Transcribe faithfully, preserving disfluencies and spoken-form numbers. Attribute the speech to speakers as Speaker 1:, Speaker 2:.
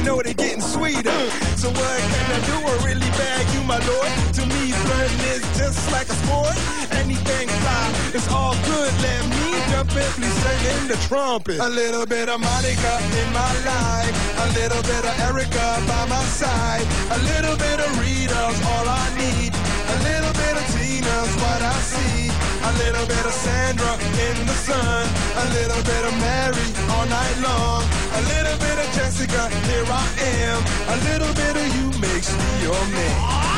Speaker 1: know they're getting sweeter. So what can I do? I really bag you, my lord. To me, flirting is just like a sport. Anything fly, it's all good. Let me jump in, please sing in the trumpet. A little bit of Monica in my life, a little bit of Erica by my side, a little bit of Rita's all I need, a little bit of Tina's what I see, a little bit of Sandra in the sun, a little bit of Mary all night long, a little bit of Jessica, here I am, a little bit of you makes me your man.